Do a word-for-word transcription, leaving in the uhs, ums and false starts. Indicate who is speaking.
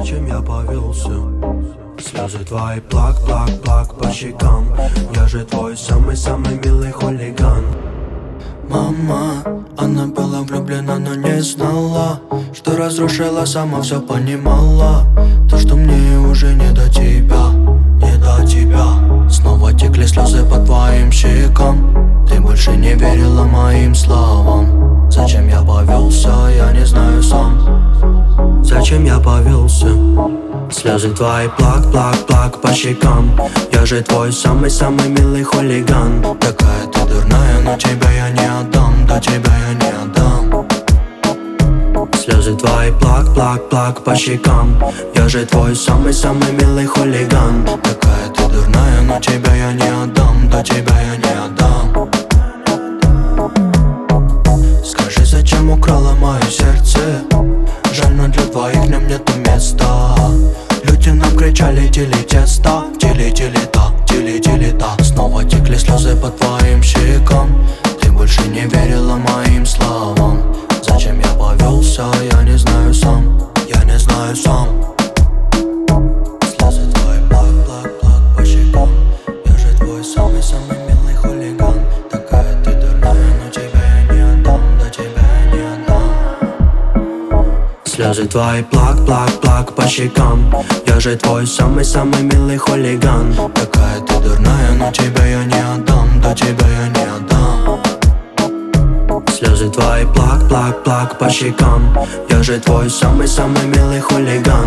Speaker 1: зачем я повелся? Слезы твои плак, плак, плак по щекам. Я же твой самый-самый милый хулиган.
Speaker 2: Мама, она была влюблена, но не знала, что разрушила, сама все понимала. То, что мне уже не до тебя, не до тебя. Снова текли слезы по твоим щекам. Ты больше не верила моим словам. Зачем я повелся, я не знаю сам.
Speaker 1: Зачем я повелся? Слезы твои плак, плак, плак по щекам. Я же твой самый-самый милый хулиган.
Speaker 2: Такая ты дурная, но тебя я не отдам, да тебя я не отдам.
Speaker 1: Слезы твои плак, плак, плак по щекам. Я же твой самый-самый милый хулиган.
Speaker 2: Такая ты дурная, но тебя я не отдам, да тебя я не отдам. Скажи, зачем украла мое сердце? Жаль, но для двоих в нем нету места. Люди нам кричали, дели тесто, дели, дели та, дели, дели та. Снова текли слезы по твоим щекам. Ты больше не верила моим словам. Зачем я повелся, я не знаю сам, я не знаю сам. Слезы твои плак, плак, плак по щекам. Я же твой самый-самый милый хулиган. Такая ты дурная, но тебя я не отдам, да тебя я не отдам.
Speaker 1: Слезы твои плак, плак, плак по щекам. Я же твой самый-самый милый хулиган.
Speaker 2: Такая ты дурная, но тебя я не отдам, да тебя я не отдам.
Speaker 1: Слезы твои плак, плак, плак по щекам. Я же твой самый-самый милый хулиган.